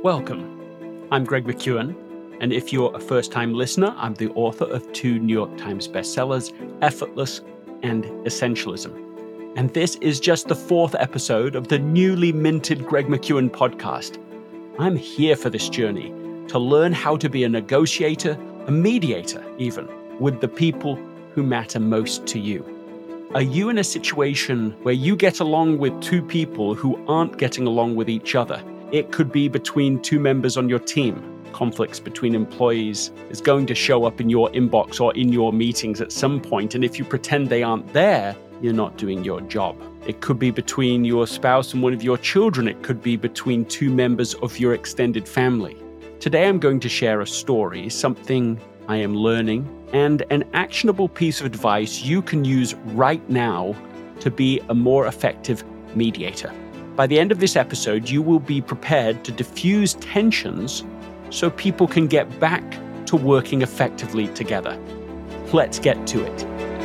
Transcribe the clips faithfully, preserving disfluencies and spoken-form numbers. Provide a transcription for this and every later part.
Welcome. I'm Greg McKeown, and if you're a first-time listener, I'm the author of two New York Times bestsellers, Effortless and Essentialism. And this is just the fourth episode of the newly minted Greg McKeown podcast. I'm here for this journey to learn how to be a negotiator, a mediator even, with the people who matter most to you. Are you in a situation where you get along with two people who aren't getting along with each other? It could be between two members on your team. Conflicts between employees is going to show up in your inbox or in your meetings at some point, and if you pretend they aren't there, you're not doing your job. It could be between your spouse and one of your children. It could be between two members of your extended family. Today I'm going to share a story, something I am learning, and an actionable piece of advice you can use right now to be a more effective mediator. By the end of this episode, you will be prepared to diffuse tensions so people can get back to working effectively together. Let's get to it.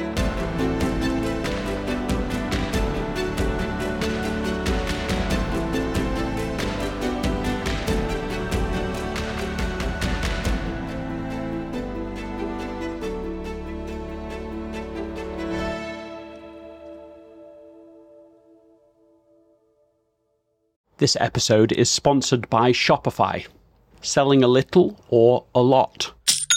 This episode is sponsored by Shopify. Selling a little or a lot.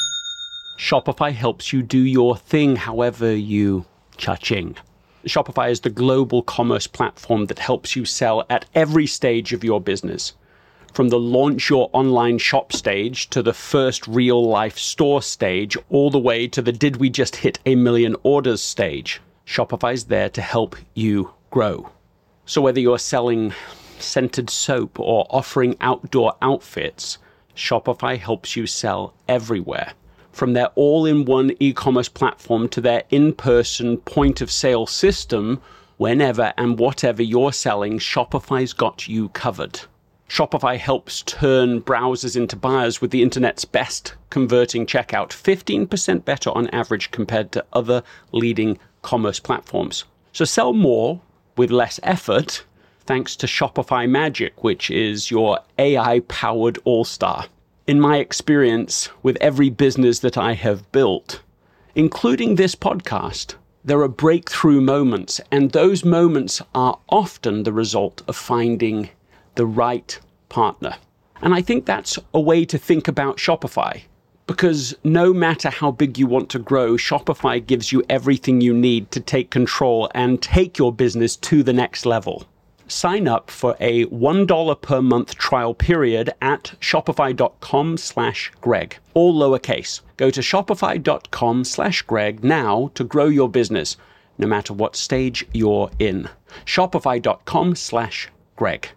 Shopify helps you do your thing however you cha-ching. Shopify is the global commerce platform that helps you sell at every stage of your business. From the launch your online shop stage to the first real life store stage, all the way to the did we just hit a million orders stage. Shopify's there to help you grow. So whether you're selling scented soap or offering outdoor outfits, Shopify helps you sell everywhere. From their all-in-one e-commerce platform to their in-person point-of-sale system, whenever and whatever you're selling, Shopify's got you covered. Shopify helps turn browsers into buyers with the internet's best converting checkout, fifteen percent better on average compared to other leading commerce platforms. So sell more with less effort, thanks to Shopify Magic, which is your A I-powered all-star. In my experience with every business that I have built, including this podcast, there are breakthrough moments, and those moments are often the result of finding the right partner. And I think that's a way to think about Shopify, because no matter how big you want to grow, Shopify gives you everything you need to take control and take your business to the next level. Sign up for a one dollar per month trial period at shopify.com slash Greg, all lowercase. Go to shopify.com slash Greg now to grow your business, no matter what stage you're in. Shopify.com slash Greg.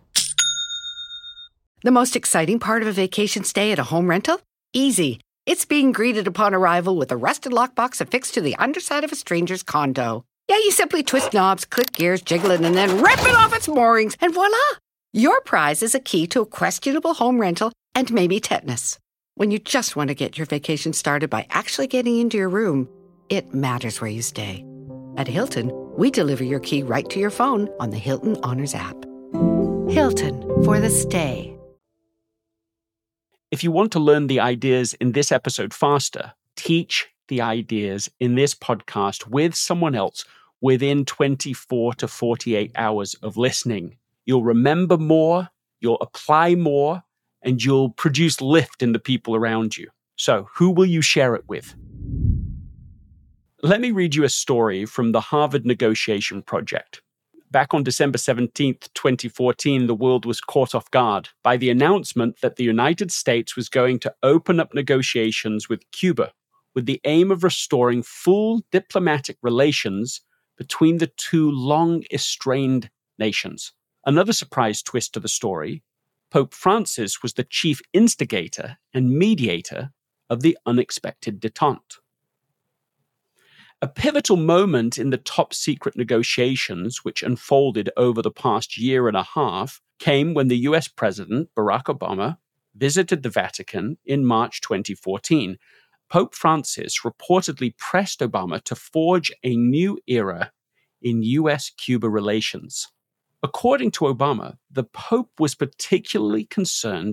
The most exciting part of a vacation stay at a home rental? Easy. It's being greeted upon arrival with a rusted lockbox affixed to the underside of a stranger's condo. Yeah, you simply twist knobs, click gears, jiggle it, and then rip it off its moorings, and voila! Your prize is a key to a questionable home rental and maybe tetanus. When you just want to get your vacation started by actually getting into your room, it matters where you stay. At Hilton, we deliver your key right to your phone on the Hilton Honors app. Hilton, for the stay. If you want to learn the ideas in this episode faster, teach the ideas in this podcast with someone else within twenty-four to forty-eight hours of listening. You'll remember more, you'll apply more, and you'll produce lift in the people around you. So, who will you share it with? Let me read you a story from the Harvard Negotiation Project. Back on December seventeenth, twenty fourteen, the world was caught off guard by the announcement that the United States was going to open up negotiations with Cuba, with the aim of restoring full diplomatic relations between the two long-estranged nations. Another surprise twist to the story, Pope Francis was the chief instigator and mediator of the unexpected détente. A pivotal moment in the top-secret negotiations, which unfolded over the past year and a half, came when the U S President, Barack Obama, visited the Vatican in March twenty fourteen. Pope Francis reportedly pressed Obama to forge a new era in U S Cuba relations. According to Obama, the Pope was particularly concerned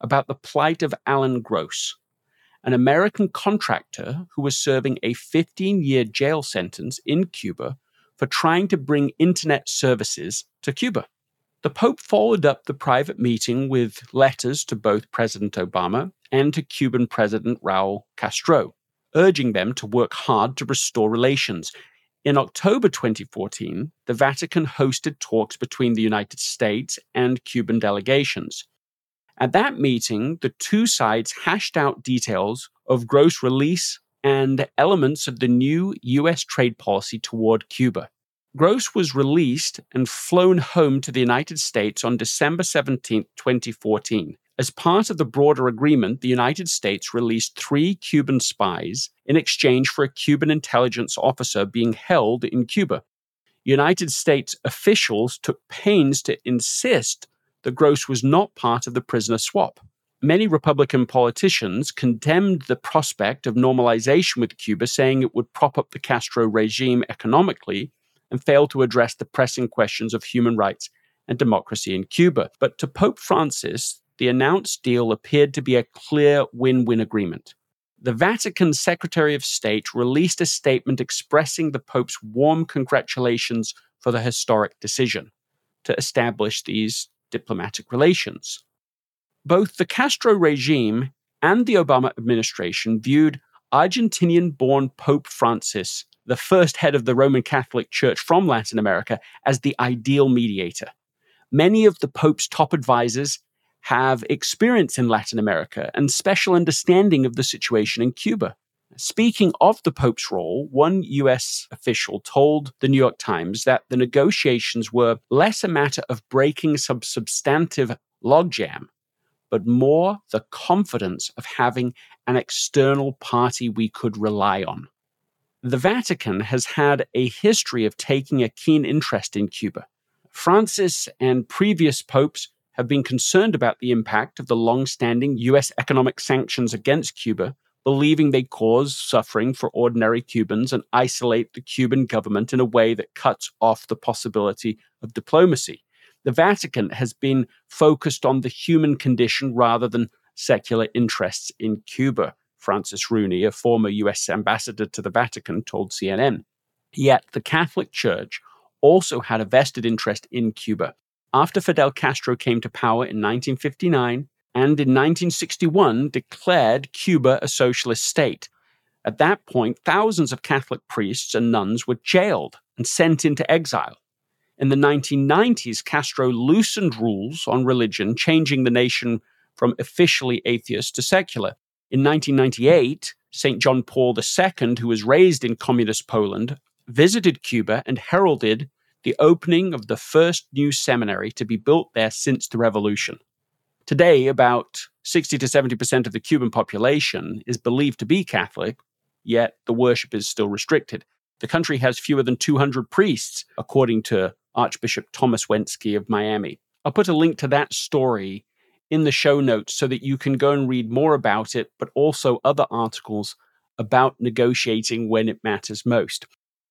about the plight of Alan Gross, an American contractor who was serving a fifteen-year jail sentence in Cuba for trying to bring internet services to Cuba. The Pope followed up the private meeting with letters to both President Obama and to Cuban President Raul Castro, urging them to work hard to restore relations. In October twenty fourteen, the Vatican hosted talks between the United States and Cuban delegations. At that meeting, the two sides hashed out details of Gross' release and elements of the new U S trade policy toward Cuba. Gross was released and flown home to the United States on December seventeenth, twenty fourteen. As part of the broader agreement, the United States released three Cuban spies in exchange for a Cuban intelligence officer being held in Cuba. United States officials took pains to insist that Gross was not part of the prisoner swap. Many Republican politicians condemned the prospect of normalization with Cuba, saying it would prop up the Castro regime economically and fail to address the pressing questions of human rights and democracy in Cuba. But to Pope Francis, the announced deal appeared to be a clear win-win agreement. The Vatican Secretary of State released a statement expressing the Pope's warm congratulations for the historic decision to establish these diplomatic relations. Both the Castro regime and the Obama administration viewed Argentinian-born Pope Francis, the first head of the Roman Catholic Church from Latin America, as the ideal mediator. Many of the Pope's top advisors have experience in Latin America and special understanding of the situation in Cuba. Speaking of the Pope's role, one U S official told the New York Times that the negotiations were less a matter of breaking some substantive logjam, but more the confidence of having an external party we could rely on. The Vatican has had a history of taking a keen interest in Cuba. Francis and previous popes have been concerned about the impact of the long-standing U S economic sanctions against Cuba, believing they cause suffering for ordinary Cubans and isolate the Cuban government in a way that cuts off the possibility of diplomacy. The Vatican has been focused on the human condition rather than secular interests in Cuba, Francis Rooney, a former U S ambassador to the Vatican, told C N N. Yet the Catholic Church also had a vested interest in Cuba. After Fidel Castro came to power in nineteen fifty-nine and in nineteen sixty-one declared Cuba a socialist state. At that point, thousands of Catholic priests and nuns were jailed and sent into exile. In the nineteen nineties, Castro loosened rules on religion, changing the nation from officially atheist to secular. In nineteen ninety-eight, Saint John Paul the Second, who was raised in communist Poland, visited Cuba and heralded the opening of the first new seminary to be built there since the revolution. Today, about sixty to seventy percent of the Cuban population is believed to be Catholic, yet the worship is still restricted. The country has fewer than two hundred priests, according to Archbishop Thomas Wensky of Miami. I'll put a link to that story in the show notes so that you can go and read more about it, but also other articles about negotiating when it matters most.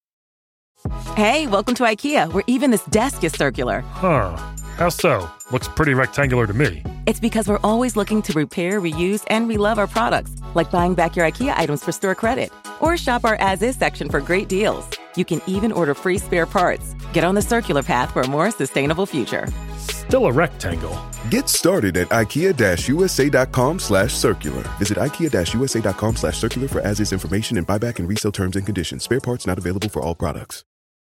Hey, welcome to IKEA, where even this desk is circular. Huh. How so? Looks pretty rectangular to me. It's because we're always looking to repair, reuse, and relove our products, like buying back your IKEA items for store credit. Or shop our as-is section for great deals. You can even order free spare parts. Get on the circular path for a more sustainable future. Still a rectangle. Get started at ikea-usa.com slash circular. Visit ikea-usa.com slash circular for as-is information and buyback and resale terms and conditions. Spare parts not available for all products.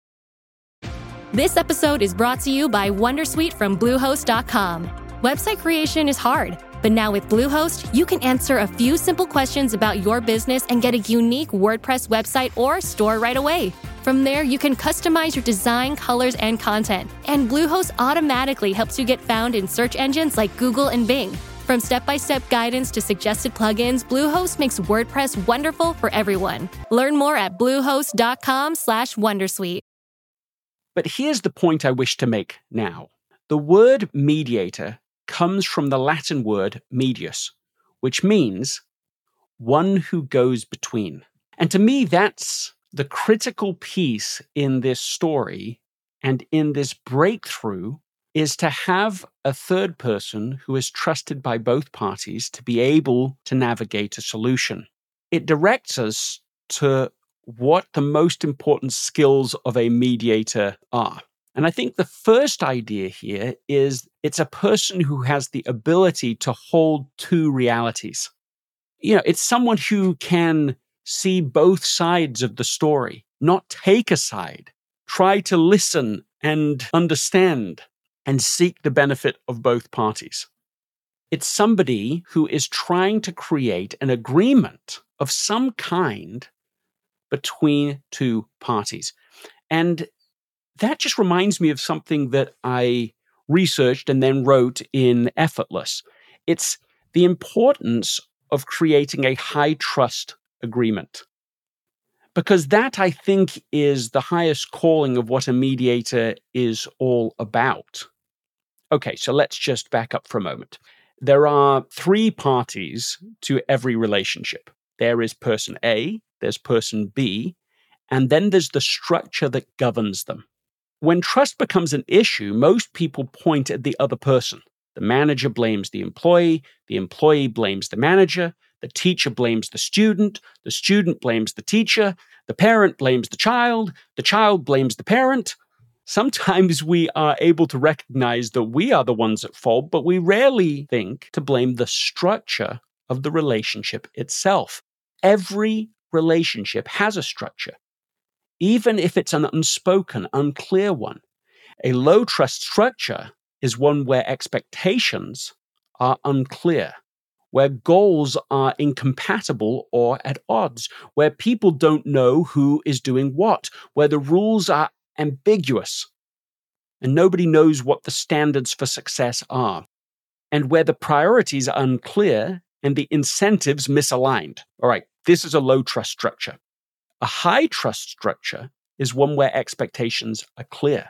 This episode is brought to you by Wondersuite from Bluehost dot com. Website creation is hard, but now with Bluehost, you can answer a few simple questions about your business and get a unique WordPress website or store right away. From there, you can customize your design, colors, and content. And Bluehost automatically helps you get found in search engines like Google and Bing. From step-by-step guidance to suggested plugins, Bluehost makes WordPress wonderful for everyone. Learn more at bluehost.com slash wondersuite. But here's the point I wish to make now. The word mediator comes from the Latin word medius, which means one who goes between. And to me, that's the critical piece in this story and in this breakthrough is to have a third person who is trusted by both parties to be able to navigate a solution. It directs us to what the most important skills of a mediator are. And I think the first idea here is it's a person who has the ability to hold two realities. You know, it's someone who can see both sides of the story, not take a side, try to listen and understand and seek the benefit of both parties. It's somebody who is trying to create an agreement of some kind between two parties. And that just reminds me of something that I researched and then wrote in Effortless. It's the importance of creating a high trust agreement. Because that, I think, is the highest calling of what a mediator is all about. Okay, so let's just back up for a moment. There are three parties to every relationship. There is person A, there's person B, and then there's the structure that governs them. When trust becomes an issue, most people point at the other person. The manager blames the employee, the employee blames the manager, the teacher blames the student, the student blames the teacher, the parent blames the child, the child blames the parent. Sometimes we are able to recognize that we are the ones at fault, but we rarely think to blame the structure of the relationship itself. Every relationship has a structure, even if it's an unspoken, unclear one. A low trust structure is one where expectations are unclear, where goals are incompatible or at odds, where people don't know who is doing what, where the rules are ambiguous and nobody knows what the standards for success are, and where the priorities are unclear and the incentives misaligned. All right, this is a low trust structure. A high trust structure is one where expectations are clear,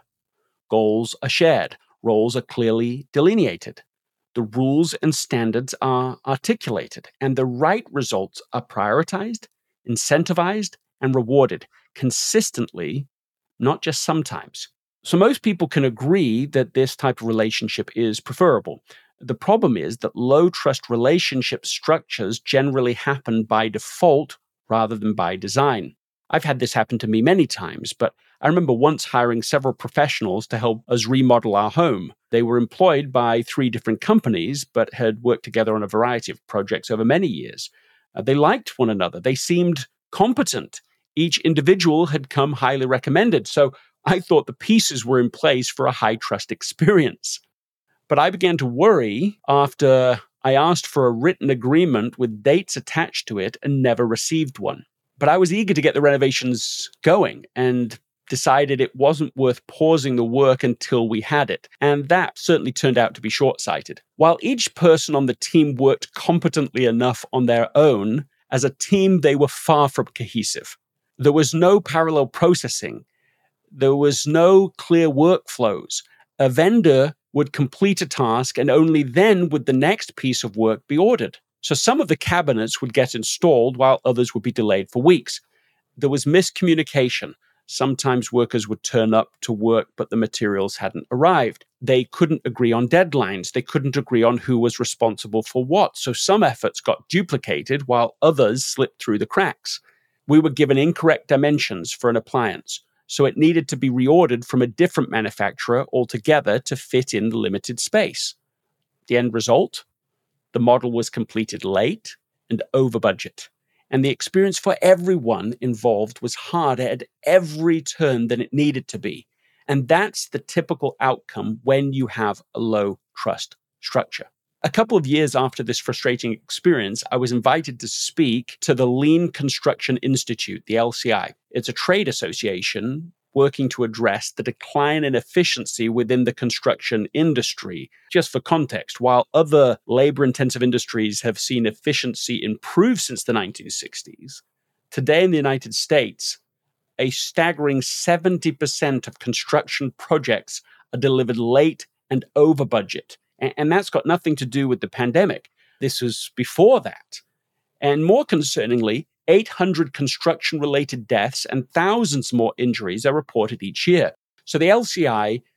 goals are shared, roles are clearly delineated, the rules and standards are articulated, and the right results are prioritized, incentivized, and rewarded consistently, not just sometimes. So most people can agree that this type of relationship is preferable. The problem is that low trust relationship structures generally happen by default rather than by design. I've had this happen to me many times, but I remember once hiring several professionals to help us remodel our home. They were employed by three different companies, but had worked together on a variety of projects over many years. Uh, they liked one another. They seemed competent. Each individual had come highly recommended. So I thought the pieces were in place for a high trust experience. But I began to worry after I asked for a written agreement with dates attached to it and never received one. But I was eager to get the renovations going and decided it wasn't worth pausing the work until we had it. And that certainly turned out to be short-sighted. While each person on the team worked competently enough on their own, as a team, they were far from cohesive. There was no parallel processing. There was no clear workflows. A vendor would complete a task, and only then would the next piece of work be ordered. So some of the cabinets would get installed while others would be delayed for weeks. There was miscommunication. Sometimes workers would turn up to work, but the materials hadn't arrived. They couldn't agree on deadlines. They couldn't agree on who was responsible for what. So some efforts got duplicated while others slipped through the cracks. We were given incorrect dimensions for an appliance, so it needed to be reordered from a different manufacturer altogether to fit in the limited space. The end result? The model was completed late and over budget, and the experience for everyone involved was harder at every turn than it needed to be. And that's the typical outcome when you have a low trust structure. A couple of years after this frustrating experience, I was invited to speak to the Lean Construction Institute, the L C I. It's a trade association working to address the decline in efficiency within the construction industry. Just for context, while other labor-intensive industries have seen efficiency improve since the nineteen sixties, today in the United States, a staggering seventy percent of construction projects are delivered late and over budget. And that's got nothing to do with the pandemic. This was before that. And more concerningly, eight hundred construction-related deaths and thousands more injuries are reported each year. So the L C I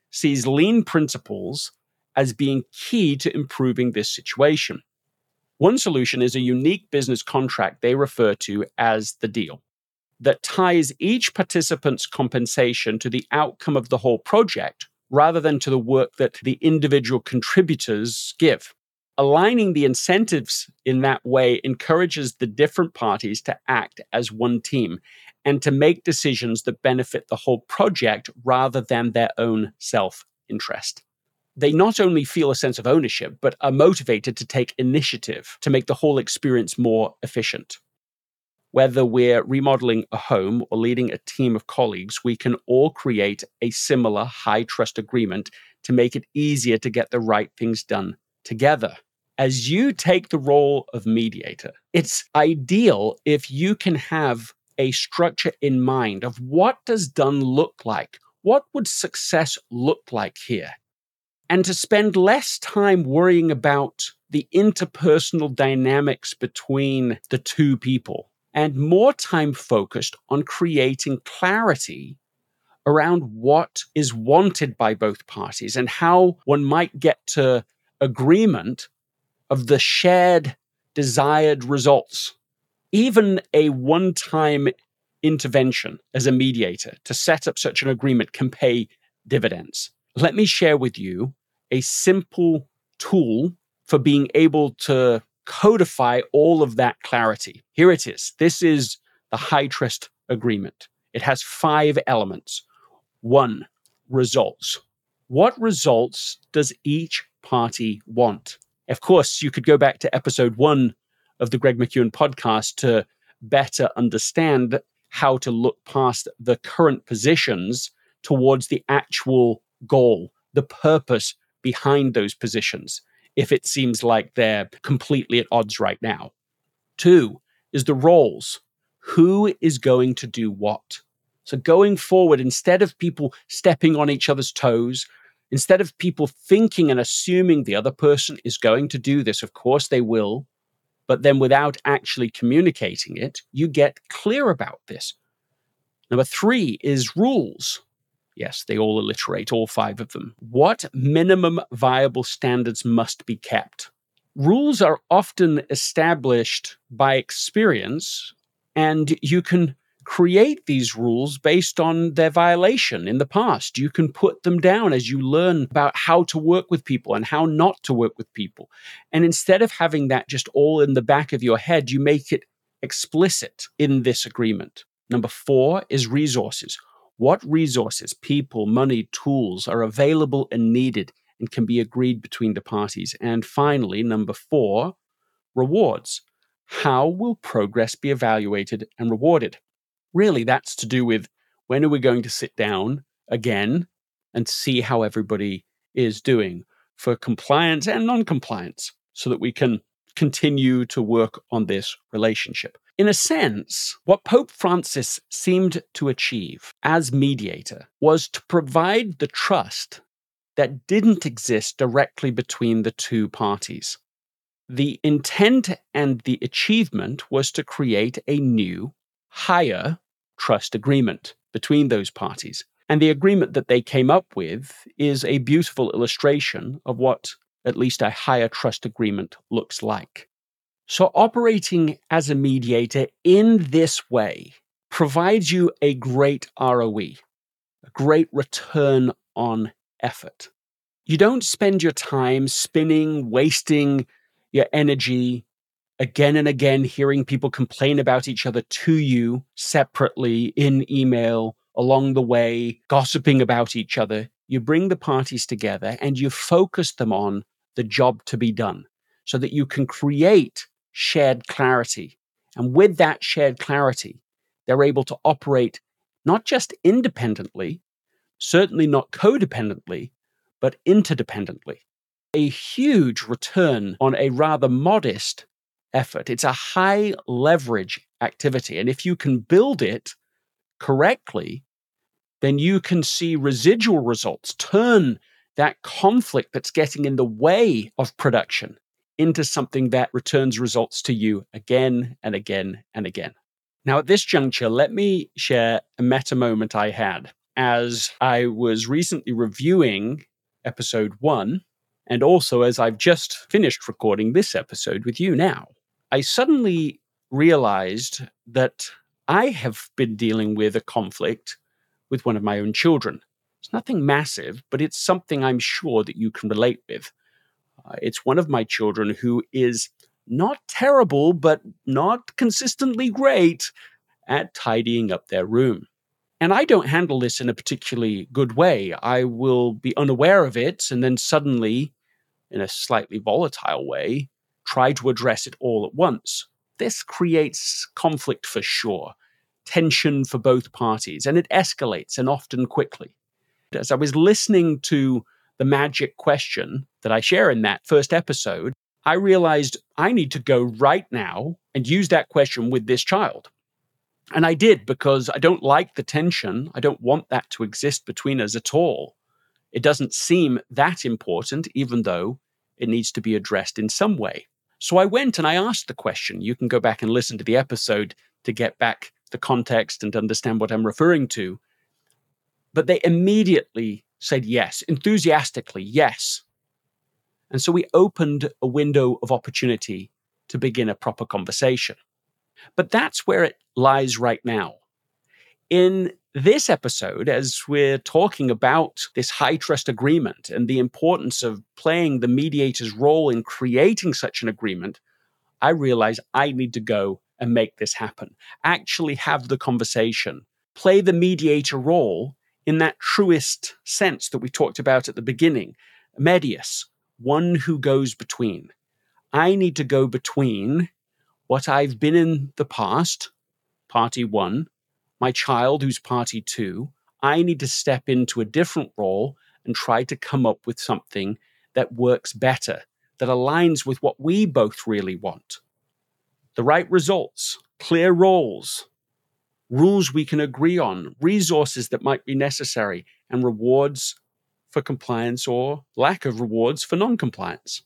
sees lean principles as being key to improving this situation. One solution is a unique business contract they refer to as the deal that ties each participant's compensation to the outcome of the whole project rather than to the work that the individual contributors give. Aligning the incentives in that way encourages the different parties to act as one team and to make decisions that benefit the whole project rather than their own self-interest. They not only feel a sense of ownership, but are motivated to take initiative to make the whole experience more efficient. Whether we're remodeling a home or leading a team of colleagues, we can all create a similar high-trust agreement to make it easier to get the right things done together. As you take the role of mediator, it's ideal if you can have a structure in mind of what does done look like? What would success look like here? And to spend less time worrying about the interpersonal dynamics between the two people and more time focused on creating clarity around what is wanted by both parties and how one might get to agreement of the shared desired results. Even a one-time intervention as a mediator to set up such an agreement can pay dividends. Let me share with you a simple tool for being able to codify all of that clarity. Here it is. This is the high trust agreement. It has five elements. One, results. What results does each party want? Of course, you could go back to episode one of the Greg McKeown podcast to better understand how to look past the current positions towards the actual goal, the purpose behind those positions, if it seems like they're completely at odds right now. Two is the roles. Who is going to do what? So going forward, instead of people stepping on each other's toes, instead of people thinking and assuming the other person is going to do this, of course they will, but then without actually communicating it, you get clear about this. Number three is rules. Yes, they all alliterate, all five of them. What minimum viable standards must be kept? Rules are often established by experience, and you can create these rules based on their violation in the past. You can put them down as you learn about how to work with people and how not to work with people. And instead of having that just all in the back of your head, you make it explicit in this agreement. Number four is resources. What resources, people, money, tools are available and needed and can be agreed between the parties? And finally, number four, rewards. How will progress be evaluated and rewarded? Really, that's to do with when are we going to sit down again and see how everybody is doing for compliance and non-compliance so that we can continue to work on this relationship. In a sense, what Pope Francis seemed to achieve as mediator was to provide the trust that didn't exist directly between the two parties. The intent and the achievement was to create a new, higher trust agreement between those parties. And the agreement that they came up with is a beautiful illustration of what at least a higher trust agreement looks like. So operating as a mediator in this way provides you a great R O E, a great return on effort. You don't spend your time spinning, wasting your energy again and again, hearing people complain about each other to you separately in email, along the way, gossiping about each other. You bring the parties together and you focus them on the job to be done so that you can create shared clarity. And with that shared clarity, they're able to operate not just independently, certainly not codependently, but interdependently. A huge return on a rather modest effort. It's a high leverage activity. And if you can build it correctly, then you can see residual results, turn that conflict that's getting in the way of production into something that returns results to you again and again and again. Now, at this juncture, let me share a meta moment I had as I was recently reviewing episode one, and also as I've just finished recording this episode with you now, I suddenly realized that I have been dealing with a conflict with one of my own children. It's nothing massive, but it's something I'm sure that you can relate with. Uh, it's one of my children who is not terrible, but not consistently great at tidying up their room. And I don't handle this in a particularly good way. I will be unaware of it and then suddenly, in a slightly volatile way, try to address it all at once. This creates conflict for sure, tension for both parties, and it escalates, and often quickly. As I was listening to the magic question that I share in that first episode, I realized I need to go right now and use that question with this child. And I did, because I don't like the tension. I don't want that to exist between us at all. It doesn't seem that important, even though it needs to be addressed in some way. So I went and I asked the question. You can go back and listen to the episode to get back the context and understand what I'm referring to. But they immediately said yes, enthusiastically, yes. And so we opened a window of opportunity to begin a proper conversation. But that's where it lies right now. In this episode, as we're talking about this high trust agreement and the importance of playing the mediator's role in creating such an agreement, I realize I need to go and make this happen. Actually have the conversation. Play the mediator role in that truest sense that we talked about at the beginning. Medius, one who goes between. I need to go between what I've been in the past, party one, my child who's party two. I need to step into a different role and try to come up with something that works better, that aligns with what we both really want. The right results, clear roles, rules we can agree on, resources that might be necessary, and rewards for compliance or lack of rewards for non-compliance.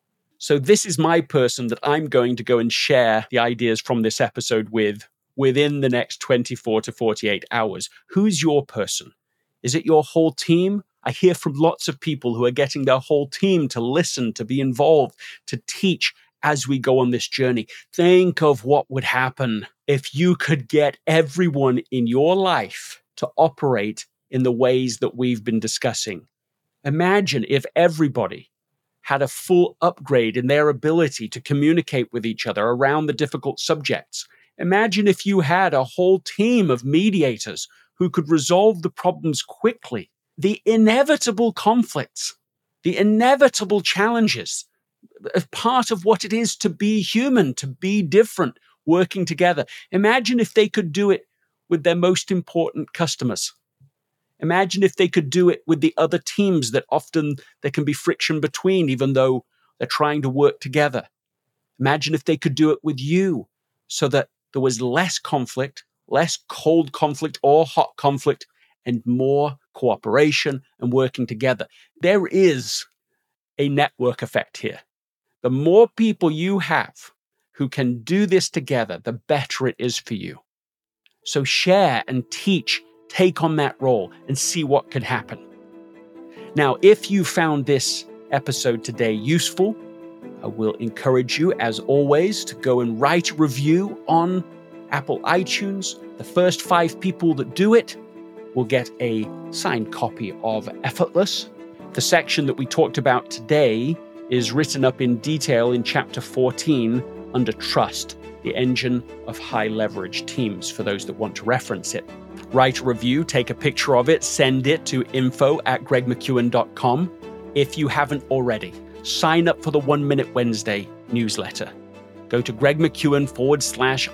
So this is my person that I'm going to go and share the ideas from this episode with within the next twenty-four to forty-eight hours. Who's your person? Is it your whole team? I hear from lots of people who are getting their whole team to listen, to be involved, to teach as we go on this journey. Think of what would happen if you could get everyone in your life to operate in the ways that we've been discussing. Imagine if everybody had a full upgrade in their ability to communicate with each other around the difficult subjects. Imagine if you had a whole team of mediators who could resolve the problems quickly. The inevitable conflicts, the inevitable challenges, part of what it is to be human, to be different, working together. Imagine if they could do it with their most important customers. Imagine if they could do it with the other teams that often there can be friction between, even though they're trying to work together. Imagine if they could do it with you so that there was less conflict, less cold conflict or hot conflict, and more cooperation and working together. There is a network effect here. The more people you have who can do this together, the better it is for you. So share and teach, take on that role and see what could happen. Now, if you found this episode today useful, I will encourage you, as always, to go and write a review on Apple iTunes. The first five people that do it will get a signed copy of Effortless. The section that we talked about today is written up in detail in chapter fourteen under Trust, the engine of high leverage teams, for those that want to reference it. Write a review, take a picture of it, send it to info at greg mckeown dot com. If you haven't already, sign up for the One Minute Wednesday newsletter. Go to gregmckeown forward slash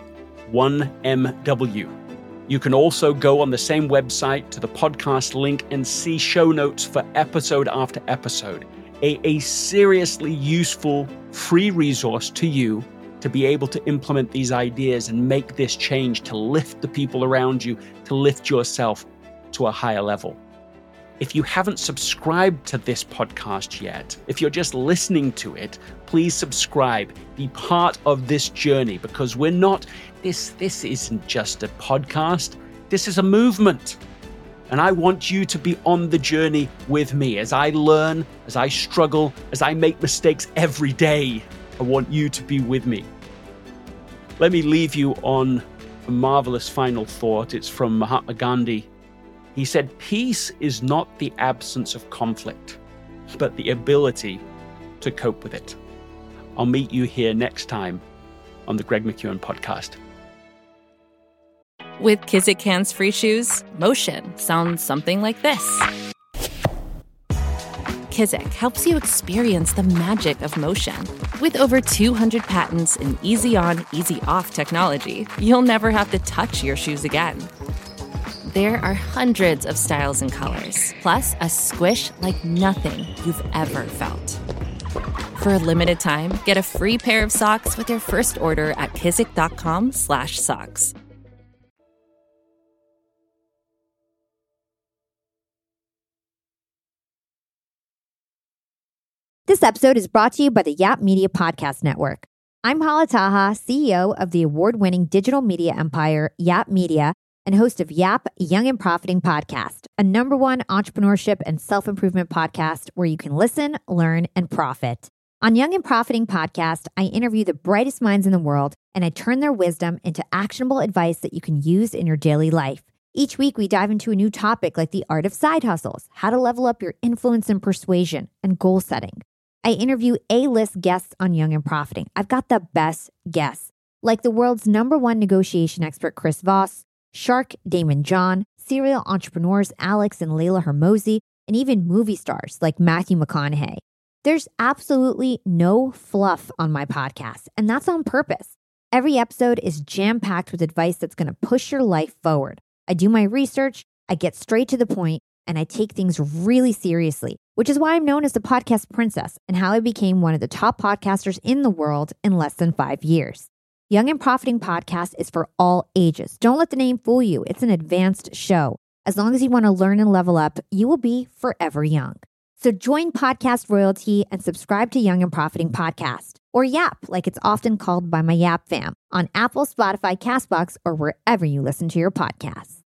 1MW. You can also go on the same website to the podcast link and see show notes for episode after episode. A, a seriously useful free resource to you to be able to implement these ideas and make this change, to lift the people around you, to lift yourself to a higher level. If you haven't subscribed to this podcast yet, if you're just listening to it, please subscribe. Be part of this journey, because we're not, this, this isn't just a podcast. This is a movement. And I want you to be on the journey with me as I learn, as I struggle, as I make mistakes every day. I want you to be with me. Let me leave you on a marvelous final thought. It's from Mahatma Gandhi. He said, "Peace is not the absence of conflict, but the ability to cope with it." I'll meet you here next time on the Greg McKeown Podcast. With Kizik hands-free shoes, motion sounds something like this. Kizik helps you experience the magic of motion. With over two hundred patents and easy-on, easy-off technology, you'll never have to touch your shoes again. There are hundreds of styles and colors, plus a squish like nothing you've ever felt. For a limited time, get a free pair of socks with your first order at kizik.com slash socks. This episode is brought to you by the Yap Media Podcast Network. I'm Hala Taha, C E O of the award-winning digital media empire, Yap Media, and host of Yap Young and Profiting Podcast, a number one entrepreneurship and self-improvement podcast where you can listen, learn, and profit. On Young and Profiting Podcast, I interview the brightest minds in the world, and I turn their wisdom into actionable advice that you can use in your daily life. Each week, we dive into a new topic like the art of side hustles, how to level up your influence and persuasion, and goal setting. I interview A-list guests on Young and Profiting. I've got the best guests, like the world's number one negotiation expert, Chris Voss, Shark Damon John, serial entrepreneurs Alex and Layla Hermosi, and even movie stars like Matthew McConaughey. There's absolutely no fluff on my podcast, and that's on purpose. Every episode is jam-packed with advice that's going to push your life forward. I do my research, I get straight to the point, and I take things really seriously, which is why I'm known as the podcast princess and how I became one of the top podcasters in the world in less than five years. Young and Profiting Podcast is for all ages. Don't let the name fool you. It's an advanced show. As long as you want to learn and level up, you will be forever young. So join Podcast Royalty and subscribe to Young and Profiting Podcast, or Yap, like it's often called by my Yap fam, on Apple, Spotify, CastBox, or wherever you listen to your podcasts.